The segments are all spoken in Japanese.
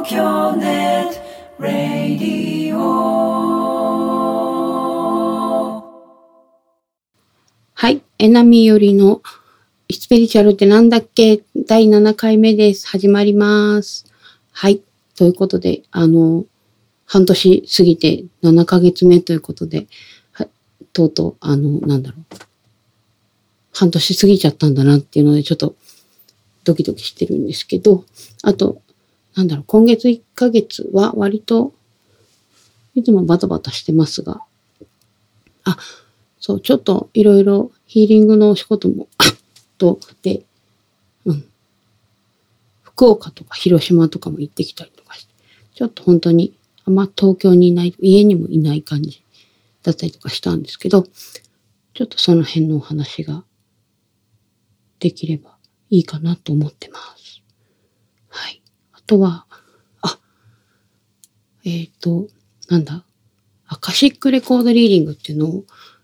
京ネットラディオ。はい、えなみよりのスピリチュアルってなんだっけ第7回目です。始まります。はい、ということで、半年過ぎて7ヶ月目ということで、とうとう、半年過ぎちゃったんだなっていうので、ちょっとドキドキしてるんですけど、あと、今月1ヶ月は割と、いつもバタバタしてますが、そう、ちょっといろいろヒーリングのお仕事も、で、福岡とか広島とかも行ってきたりとかして、ちょっと本当にあんま東京にいない、家にもいない感じだったりとかしたんですけど、ちょっとその辺のお話ができればいいかなと思ってます。はい。あとは、アカシックレコードリーディングっていうのを、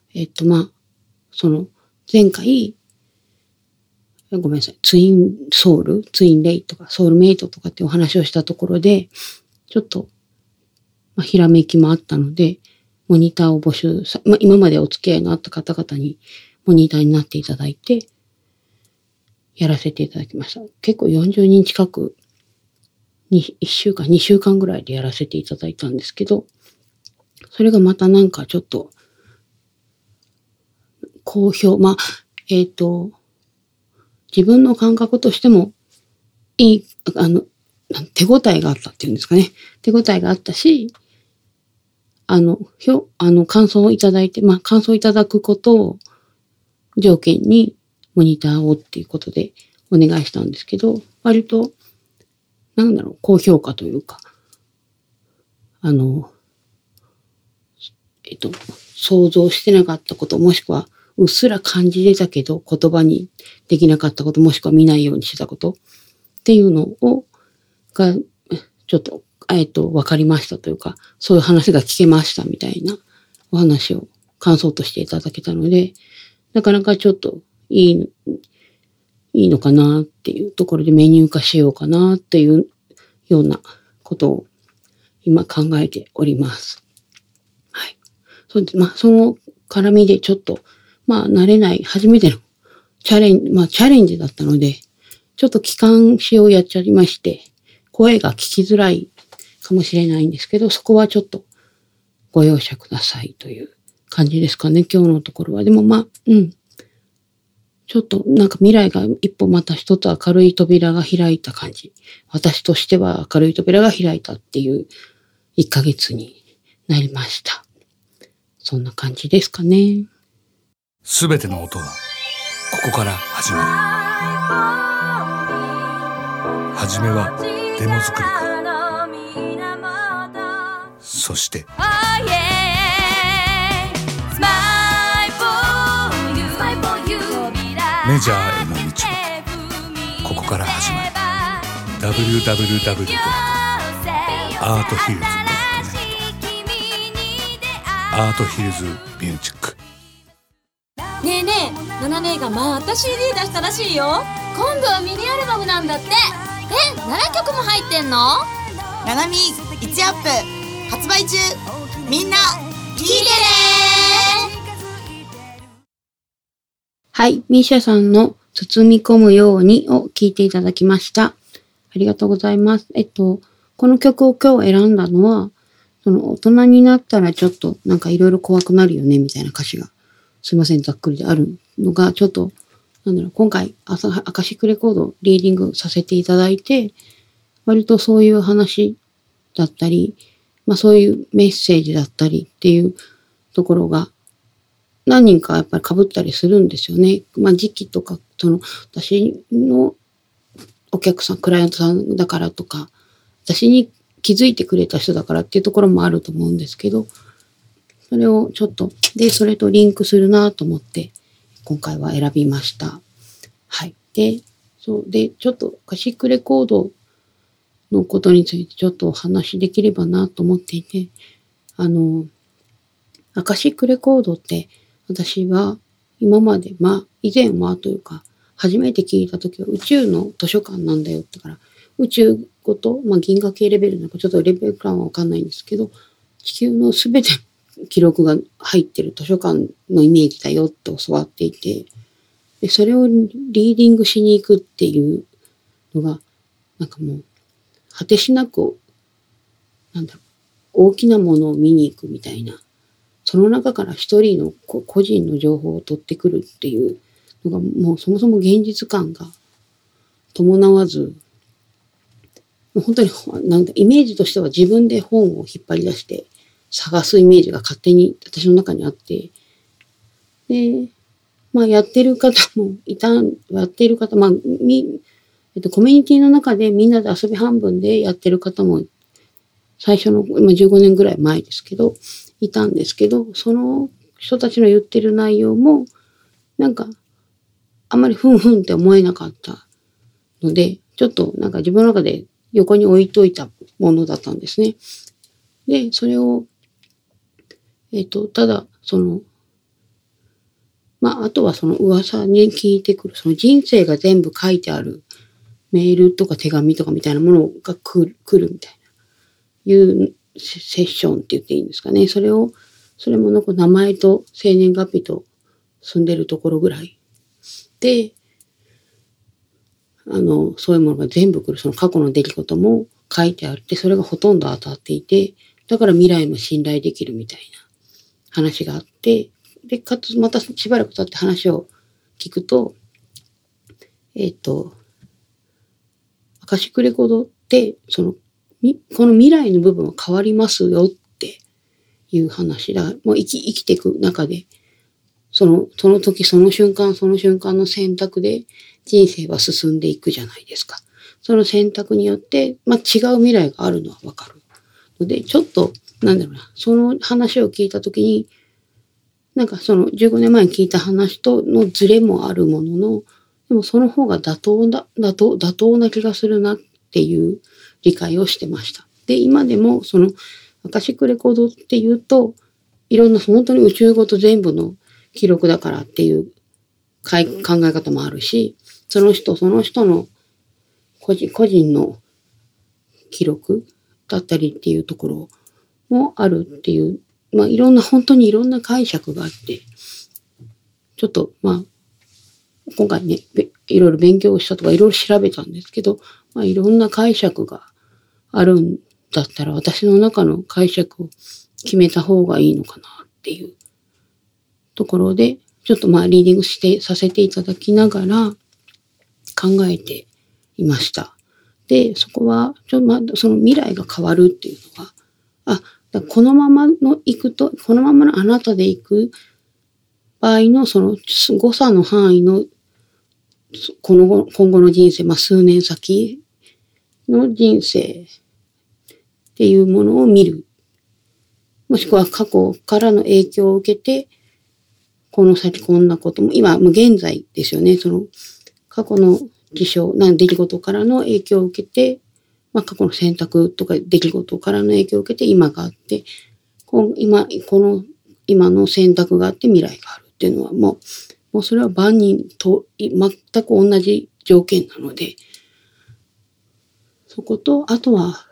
前回、ごめんなさい、ツインソウル、ツインレイとかソウルメイトとかっていうお話をしたところで、ちょっと、ひらめきもあったので、モニターを募集今までお付き合いのあった方々にモニターになっていただいて、やらせていただきました。結構40人近く、2週間ぐらいでやらせていただいたんですけど、それがまたちょっと、好評、自分の感覚としても、いい、手応えがあったっていうんですかね。手応えがあったし、感想をいただいて、感想をいただくことを条件にモニターをっていうことでお願いしたんですけど、割と、高評価というか、想像してなかったこと、もしくは、うっすら感じてたけど、言葉にできなかったこと、もしくは見ないようにしてたこと、っていうのが、ちょっと、わかりましたというか、そういう話が聞けましたみたいなお話を感想としていただけたので、なかなかちょっといいのかなっていうところでメニュー化しようかなっていうようなことを今考えております。はい。そうです。その絡みでちょっと、慣れない、初めてのチャレンジだったので、ちょっと気管支をやっちゃいまして、声が聞きづらいかもしれないんですけど、そこはちょっとご容赦くださいという感じですかね、今日のところは。でもちょっと未来が一歩また一つ明るい扉が開いた感じ。私としては明るい扉が開いたっていう1ヶ月になりました。そんな感じですかね。 すべての音はここから始まる。はじめはデモ作りから、そしてメジャーへの道はここから始まる。 www.arthhills.net アートヒルズミュージック。 ねえねえ、ナナ姉がまた CD 出したらしいよ。今度はミニアルバムなんだって。7曲も入ってんの？ ナナミ1アップ発売中。みんな聞いてね。 はい、ミーシャさんの包み込むようにを聞いていただきました。ありがとうございます。この曲を今日選んだのは、大人になったらちょっといろいろ怖くなるよねみたいな歌詞が、すいません、ざっくりであるのが、ちょっと、今回、アカシックレコードリーディングさせていただいて、割とそういう話だったり、そういうメッセージだったりっていうところが、何人かやっぱり被ったりするんですよね。時期とか、私のお客さん、クライアントさんだからとか、私に気づいてくれた人だからっていうところもあると思うんですけど、それをちょっと、それとリンクするなと思って、今回は選びました。はい。ちょっとアカシックレコードのことについてちょっとお話できればなと思っていて、アカシックレコードって私は今まで、以前はというか、初めて聞いたときは宇宙の図書館なんだよってから、宇宙ごと、銀河系レベルなんかちょっとレベル感はわかんないんですけど、地球のすべて記録が入ってる図書館のイメージだよって教わっていて、でそれをリーディングしに行くっていうのが、なんかもう、果てしなく、大きなものを見に行くみたいな、その中から一人の個人の情報を取ってくるっていうのが、もうそもそも現実感が伴わず、本当にイメージとしては自分で本を引っ張り出して探すイメージが勝手に私の中にあって、で、やってる方もやっている方、コミュニティの中でみんなで遊び半分でやってる方も、最初の、15年ぐらい前ですけど、いたんですけど、その人たちの言ってる内容も、あんまりふんふんって思えなかったので、ちょっと自分の中で横に置いといたものだったんですね。で、それを、ただ、あとはその噂に聞いてくる、その人生が全部書いてあるメールとか手紙とかみたいなものが来るみたいな、いうセッションって言っていいんですかね。それも名前と生年月日と住んでるところぐらいで、そういうものが全部来る、その過去の出来事も書いてあって、それがほとんど当たっていて、だから未来も信頼できるみたいな話があって、で、かつまたしばらく経って話を聞くと、アカシックレコードって、この未来の部分は変わりますよっていう話だ。もう生きていく中で、その時その瞬間の選択で人生は進んでいくじゃないですか。その選択によって、違う未来があるのはわかるので、ちょっと、その話を聞いた時に、その15年前に聞いた話とのズレもあるものの、でもその方が妥当な気がするなっていう理解をしてました。で、今でもそのアカシックレコードっていうと、いろんな本当に宇宙ごと全部の記録だからっていう考え方もあるし、その人の個人の記録だったりっていうところもあるっていう、本当にいろんな解釈があって、ちょっと今回ね、いろいろ勉強したとかいろいろ調べたんですけど、いろんな解釈があるんだったら私の中の解釈を決めた方がいいのかなっていうところで、ちょっとリーディングさせていただきながら考えていました。で、そこは、その未来が変わるっていうのは、このままのあなたで行く場合のその誤差の範囲の今後の人生、数年先の人生っていうものを見る。もしくは過去からの影響を受けて、この先こんなことも、今、現在ですよね。その過去の出来事からの影響を受けて、過去の選択とか出来事からの影響を受けて今があって、今の選択があって未来があるっていうのはもうそれは万人と全く同じ条件なので、そこと、あとは、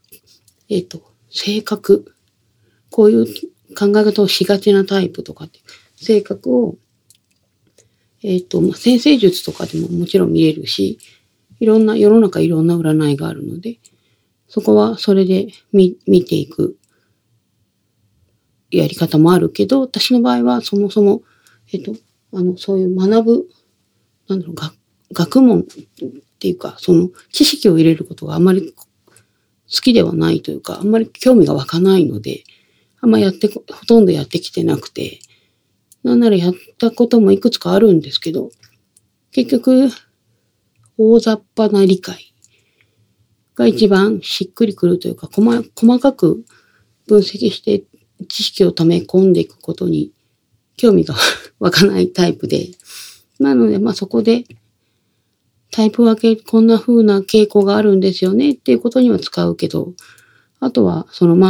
性格。こういう考え方をしがちなタイプとかって、性格を、占星術とかでももちろん見れるし、世の中いろんな占いがあるので、そこはそれで見ていくやり方もあるけど、私の場合はそもそも、そういう学ぶ、学問っていうか、その知識を入れることがあまり好きではないというか、あんまり興味が湧かないので、ほとんどやってきてなくて、なんならやったこともいくつかあるんですけど、結局、大雑把な理解が一番しっくりくるというか、細かく分析して知識を溜め込んでいくことに興味が湧かないタイプで、なのでそこでタイプ分け、こんな風な傾向があるんですよねっていうことには使うけど、あとは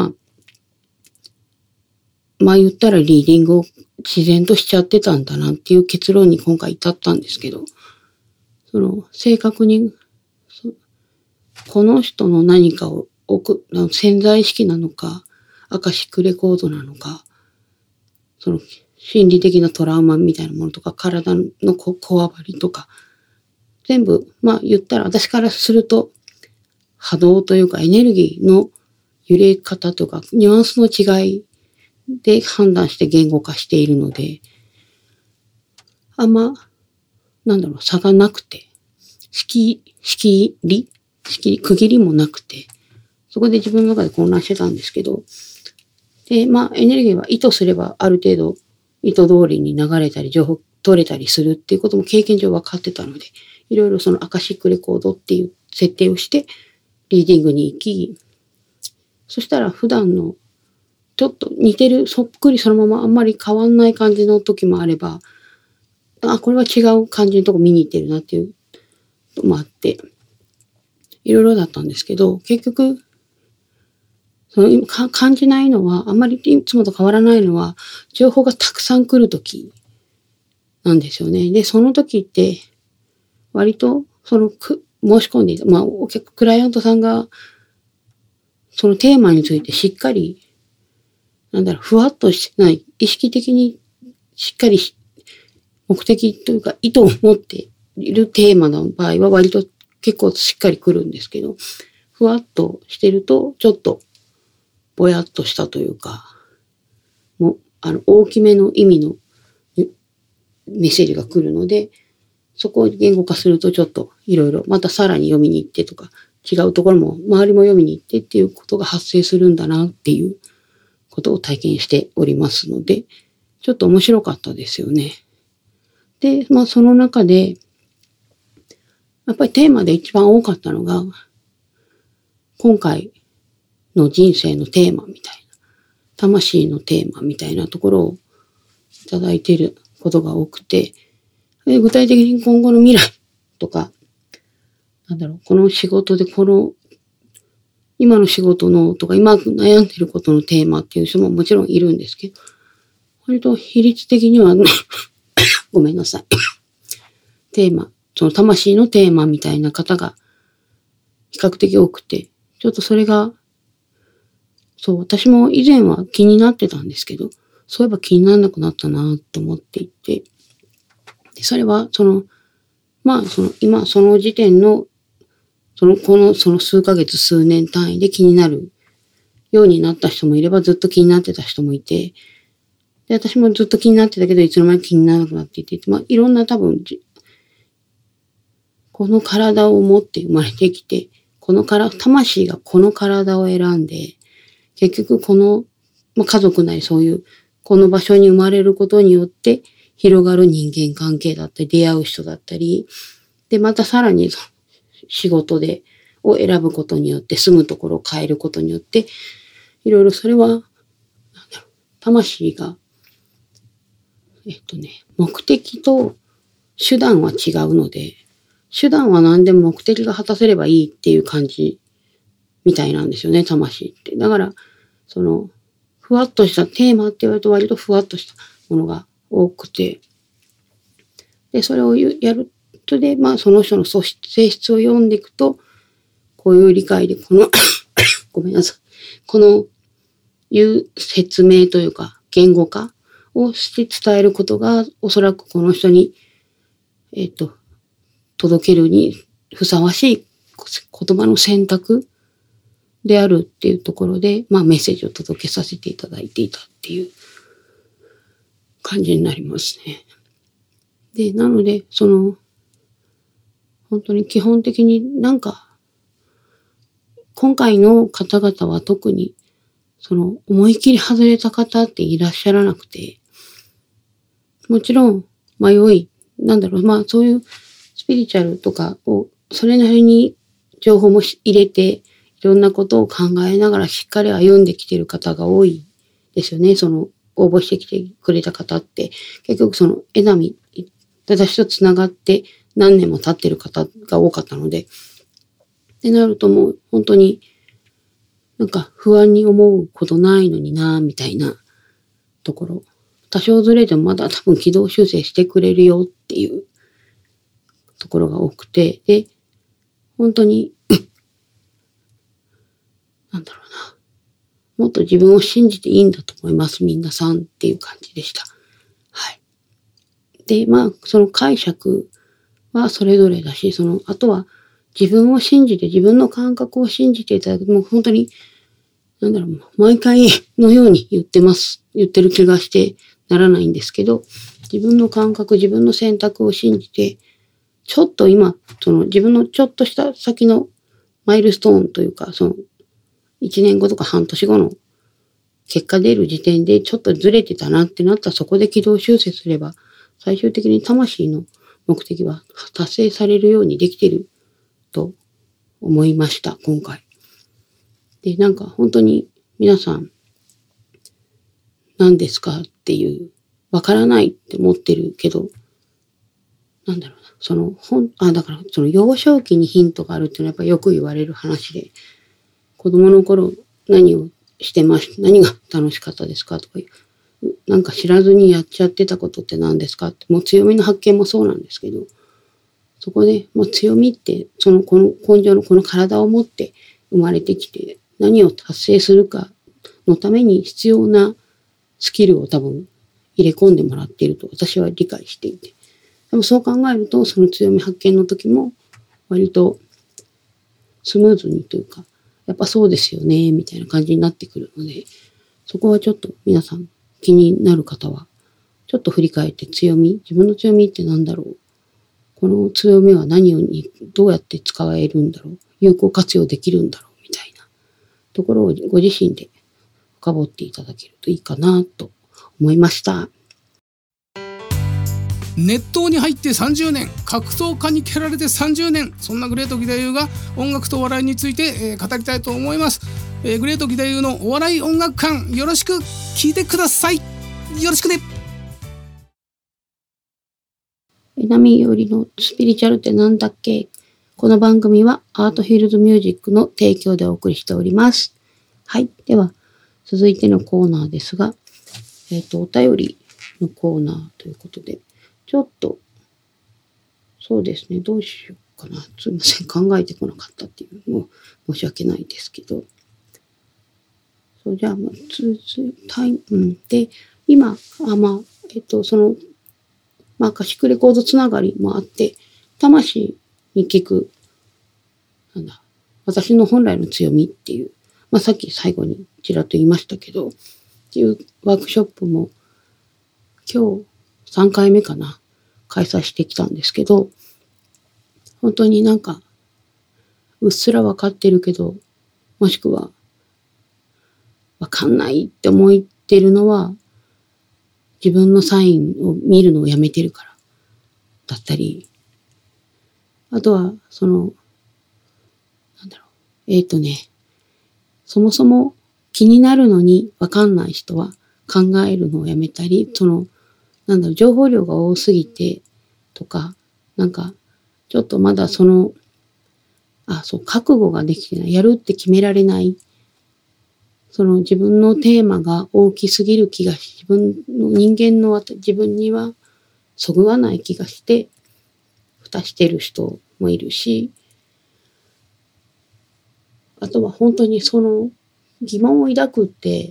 言ったらリーディングを自然としちゃってたんだなっていう結論に今回至ったんですけど、正確にこの人の何かを潜在意識なのか、アカシックレコードなのか、その心理的なトラウマみたいなものとか、体のこわばりとか、全部、言ったら私からすると、波動というかエネルギーの揺れ方とか、ニュアンスの違いで判断して言語化しているので、あんま、差がなくて、区切りもなくて、そこで自分の中で混乱してたんですけど、で、エネルギーは意図すればある程度意図通りに流れたり情報取れたりするっていうことも経験上分かってたので、いろいろそのアカシックレコードっていう設定をしてリーディングに行き、そしたら普段のちょっと似てる、そっくりそのままあんまり変わんない感じの時もあれば、これは違う感じのとこ見に行ってるなっていうのもあって、いろいろだったんですけど、結局、感じないのは、あんまりいつもと変わらないのは、情報がたくさん来るときなんですよね。で、その時って、割と、申し込んでいた、クライアントさんが、そのテーマについてしっかり、ふわっとしてない、意識的にしっかり目的というか意図を持っているテーマの場合は割と結構しっかり来るんですけど、ふわっとしてるとちょっとぼやっとしたというか、大きめの意味のメッセージが来るので、そこを言語化するとちょっといろいろまたさらに読みに行ってとか、違うところも周りも読みに行ってっていうことが発生するんだなっていうことを体験しておりますので、ちょっと面白かったですよね。で、その中で、やっぱりテーマで一番多かったのが、今回の人生のテーマみたいな、魂のテーマみたいなところをいただいていることが多くて、具体的に今後の未来とか、この仕事で今の仕事のとか、今悩んでることのテーマっていう人ももちろんいるんですけど、割と比率的には、ごめんなさい。テーマ、その魂のテーマみたいな方が比較的多くて、ちょっとそれが、私も以前は気になってたんですけど、そういえば気にならなくなったなと思っていて、でそれは、今、その時点の、その数ヶ月、数年単位で気になるようになった人もいれば、ずっと気になってた人もいて、で、私もずっと気になってたけど、いつの間にか気にならなくなっていて、いろんな多分、この体を持って生まれてきて、魂がこの体を選んで、結局家族なりそういう、この場所に生まれることによって広がる人間関係だったり、出会う人だったり、で、またさらに仕事を選ぶことによって、住むところを変えることによって、いろいろそれは、魂が、目的と手段は違うので、手段は何でも目的が果たせればいいっていう感じみたいなんですよね、魂って。だから、ふわっとしたテーマって言われると割とふわっとしたものが多くて、で、それをやるとで、その人の性質を読んでいくと、こういう理解で、ごめんなさい。いう説明というか、言語化をして伝えることが、おそらくこの人に、届けるにふさわしい言葉の選択であるっていうところで、メッセージを届けさせていただいていたっていう感じになりますね。で、なので、本当に基本的に今回の方々は特に、思い切り外れた方っていらっしゃらなくて、もちろん、そういうスピリチュアルとかを、それなりに情報も入れて、いろんなことを考えながらしっかり歩んできている方が多いですよね。応募してきてくれた方って、結局私とつながって何年も経ってる方が多かったので、ってなるともう本当に不安に思うことないのになみたいなところ。多少ずれてもまだ多分軌道修正してくれるよっていうところが多くて、で、本当になんだろうな。もっと自分を信じていいんだと思います。皆さんっていう感じでした。はい。で、その解釈はそれぞれだし、あとは自分を信じて、自分の感覚を信じていただく。もう本当に、毎回のように言ってる気がしてならないんですけど、自分の感覚、自分の選択を信じて、ちょっと今、自分のちょっとした先のマイルストーンというか、1年後とか半年後の結果出る時点でちょっとずれてたなってなったらそこで軌道修正すれば、最終的に魂の目的は達成されるようにできてると思いました、今回。で、本当に皆さん、何ですかっていう、わからないって思ってるけど、だから幼少期にヒントがあるっていうのはやっぱりよく言われる話で、子供の頃何が楽しかったですかとか、知らずにやっちゃってたことって何ですかって、もう強みの発見もそうなんですけど、そこでもう強みって、この根性のこの体を持って生まれてきて、何を達成するかのために必要なスキルを多分入れ込んでもらっていると私は理解していて。でもそう考えると、その強み発見の時も割とスムーズにというか、やっぱそうですよね、みたいな感じになってくるので、そこはちょっと皆さん気になる方は、ちょっと振り返って自分の強みって何だろう。この強みはどうやって使えるんだろう。有効活用できるんだろう、みたいなところをご自身で深掘っていただけるといいかなと思いました。 熱湯に入って30年、格闘家に蹴られて30年、そんなグレート義太夫が音楽とお笑いについて、語りたいと思います。グレート義太夫のお笑い音楽館、よろしく聞いてください。よろしくね。 波よりのスピリチュアルってなんだっけ？この番組はアートフィールドミュージックの提供でお送りしております。はい。では、続いてのコーナーですが、お便りのコーナーということで、ちょっと、そうですね、どうしようかな。すいません、考えてこなかったっていうのも申し訳ないですけど。そう、じゃあ、で、今、カシックレコードつながりもあって、魂に聞く、私の本来の強みっていう、さっき最後にちらっと言いましたけど、っていうワークショップも、今日3回目かな、開催してきたんですけど、本当にうっすらわかってるけど、もしくは、わかんないって思ってるのは、自分のサインを見るのをやめてるからだったり、あとは、そもそも気になるのにわかんない人は考えるのをやめたり、情報量が多すぎてとか、ちょっとまだ覚悟ができてない、やるって決められない、自分のテーマが大きすぎる気がし、人間の自分にはそぐわない気がして、蓋してる人もいるし、あとは本当に疑問を抱くって、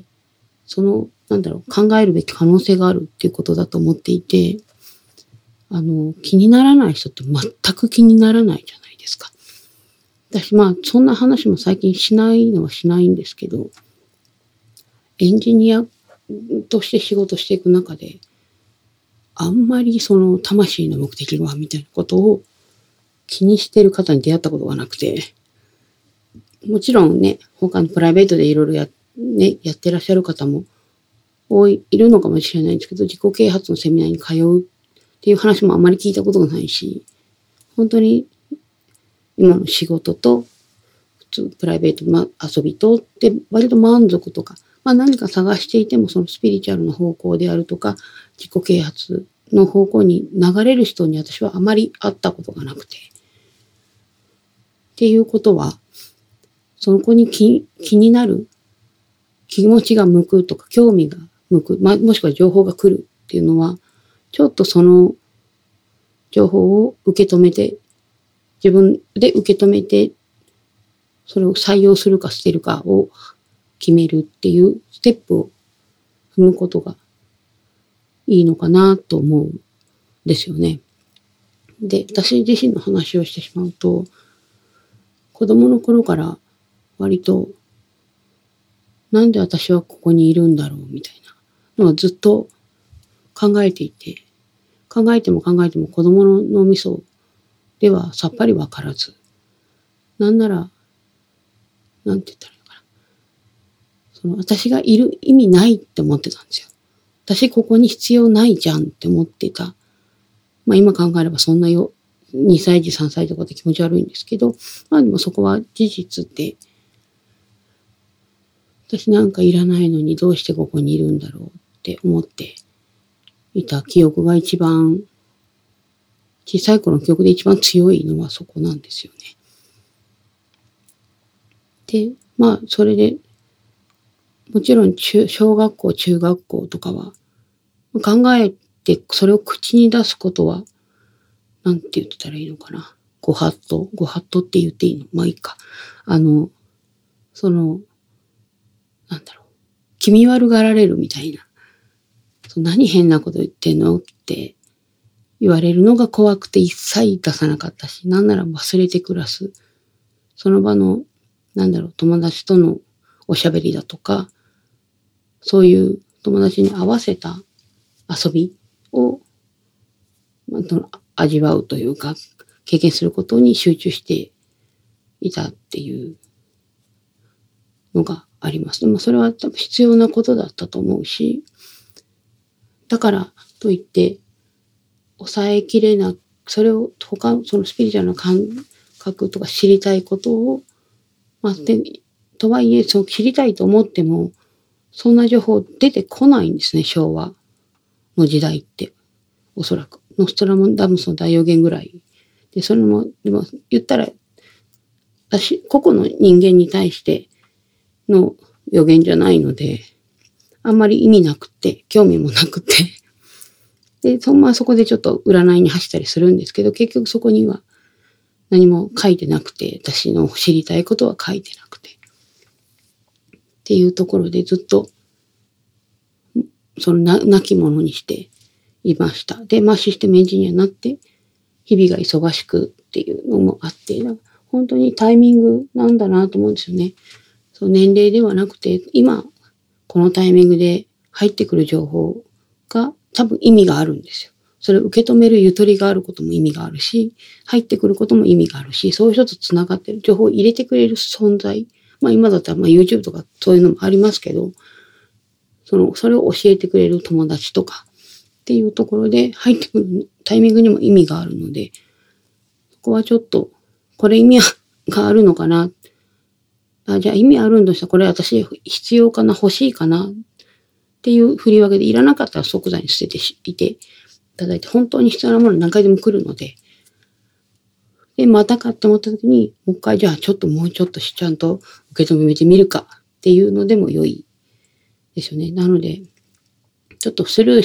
考えるべき可能性があるっていうことだと思っていて、気にならない人って全く気にならないじゃないですか。私、そんな話も最近しないのはしないんですけど、エンジニアとして仕事していく中で、あんまり魂の目的はみたいなことを気にしてる方に出会ったことがなくて、もちろんね、他のプライベートでいろいろやってらっしゃる方もいるのかもしれないんですけど、自己啓発のセミナーに通うっていう話もあんまり聞いたことがないし、本当に今の仕事と普通プライベート、遊びとって割と満足とか、何か探していてもそのスピリチュアルの方向であるとか、自己啓発の方向に流れる人に私はあまり会ったことがなくて。っていうことは、その子に気になる、気持ちが向くとか、興味が向く、もしくは情報が来るっていうのは、ちょっとその情報を受け止めて、自分で受け止めて、 それを採用するか捨てるかを決めるっていうステップを踏むことがいいのかなと思うんですよね。で、私自身の話をしてしまうと、子供の頃から割と、なんで私はここにいるんだろうみたいなのはずっと考えていて、考えても子供の脳みそではさっぱりわからず、なんなら、なんて言ったらいいのかな。その私がいる意味ないって思ってたんですよ。私ここに必要ないじゃんって思ってた。まあ今考えればそんな2歳児、3歳児とかって気持ち悪いんですけど、まあでもそこは事実で、私なんかいらないのにどうしてここにいるんだろうって思っていた記憶が一番、小さい頃の記憶で一番強いのはそこなんですよね。で、まあそれで、もちろん小学校、中学校とかは、考えてそれを口に出すことは、なんて言ってたらいいのかな。ご法度って言っていいの？まあいいか。なんだろう。気味悪がられるみたいな。何変なこと言ってんのって言われるのが怖くて一切出さなかったし、なんなら忘れて暮らす。その場の、友達とのおしゃべりだとか、そういう友達に合わせた遊びを、味わうというか、経験することに集中していたっていうのがあります。でもそれは多分必要なことだったと思うし、だからといって抑えきれなく、それをそのスピリチュアルな感覚とか知りたいことを、とはいえ、そう知りたいと思っても、そんな情報出てこないんですね、昭和の時代って。おそらく。ノストラダムスの大予言ぐらい。で、それも、でも言ったら、個々の人間に対しての予言じゃないので、あんまり意味なくて、興味もなくて。で、そこでちょっと占いに走ったりするんですけど、結局そこには何も書いてなくて、私の知りたいことは書いてなくて。っていうところでずっと、亡き者にしていました。で、システムエンジニアになって、日々が忙しくっていうのもあって、本当にタイミングなんだなと思うんですよね。年齢ではなくて、今、このタイミングで入ってくる情報が多分意味があるんですよ。それを受け止めるゆとりがあることも意味があるし、入ってくることも意味があるし、そういう人と繋がってる情報を入れてくれる存在。今だったらYouTube とかそういうのもありますけど、それを教えてくれる友達とかっていうところで入ってくるタイミングにも意味があるので、そこはちょっと、これ意味があるのかな。じゃあ意味あるんだしたらこれ私必要かな、欲しいかなっていう振り分けでいらなかったら即座に捨てていていただいて、本当に必要なもの何回でも来るので、で、またかって思った時に、もう一回じゃあもうちょっとちゃんと受け止めてみるかっていうのでも良いですよね。なので、ちょっとスルー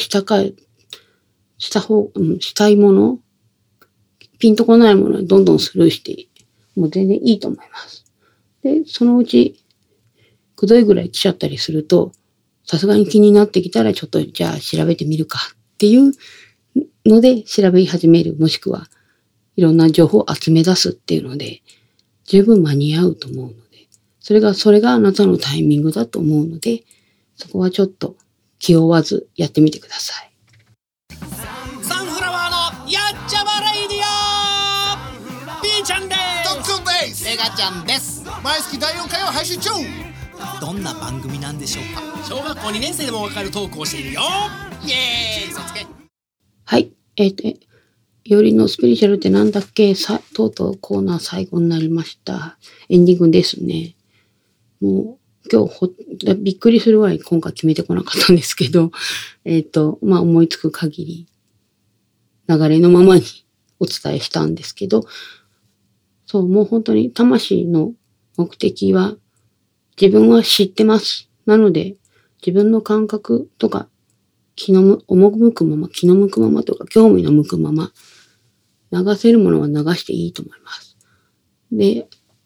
したいもの、ピンとこないものはどんどんスルーして、もう全然いいと思います。で、そのうち、くどいぐらい来ちゃったりすると、さすがに気になってきたらちょっとじゃあ調べてみるかっていうので調べ始める、もしくはいろんな情報を集め出すっていうので、十分間に合うと思うので、それがあなたのタイミングだと思うので、そこはちょっと気負わずやってみてください。 サンフラワーのやっちゃまレイディオ、ピーちゃんです。 特訓です。 メガちゃんです。 毎月第4回を配信中。 どんな番組なんでしょうか。小学校2年生でもわかるトークをしているよ。イエーイ、そつけ。 はい。よりのスピリチュアルってなんだっけ、とうとうコーナー最後になりました。エンディングですね。もう今日びっくりするぐらい今回決めてこなかったんですけど、思いつく限り流れのままにお伝えしたんですけど、もう本当に魂の目的は自分は知ってます。なので自分の感覚とか気の向くままとか興味の向くまま流せるものは流していいと思います。で、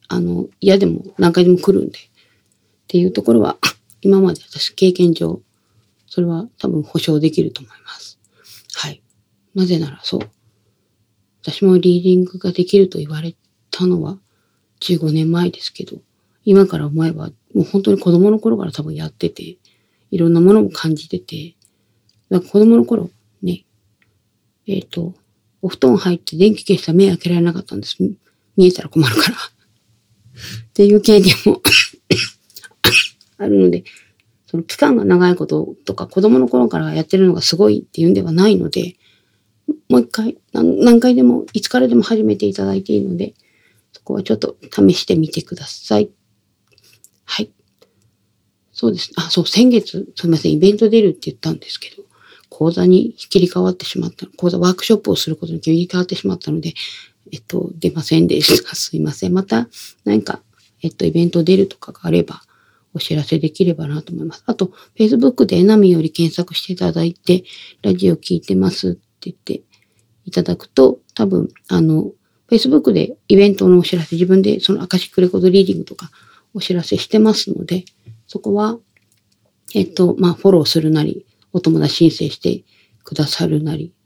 嫌でも何回でも来るんで。っていうところは、今まで私経験上、それは多分保証できると思います。はい。なぜならそう。私もリーディングができると言われたのは15年前ですけど、今から思えばもう本当に子供の頃から多分やってて、いろんなものも感じてて、子供の頃ね、お布団入って電気消したら目開けられなかったんです。見えたら困るから。っていう経験もあるので、その期間が長いこととか子供の頃からやってるのがすごいっていうんではないので、もう一回、何回でも、いつからでも始めていただいていいので、そこはちょっと試してみてください。はい。そうです。先月、すみません、イベント出るって言ったんですけど、講座に切り替わってしまった。講座ワークショップをすることに切り替わってしまったので、出ませんでした。すいません。また、何か、イベント出るとかがあれば、お知らせできればなと思います。あと、Facebook でエナミより検索していただいて、ラジオ聞いてますって言っていただくと、多分、Facebook でイベントのお知らせ、自分でそのアカシックレコードリーディングとかお知らせしてますので、そこは、フォローするなり、お友達申請してくださるなり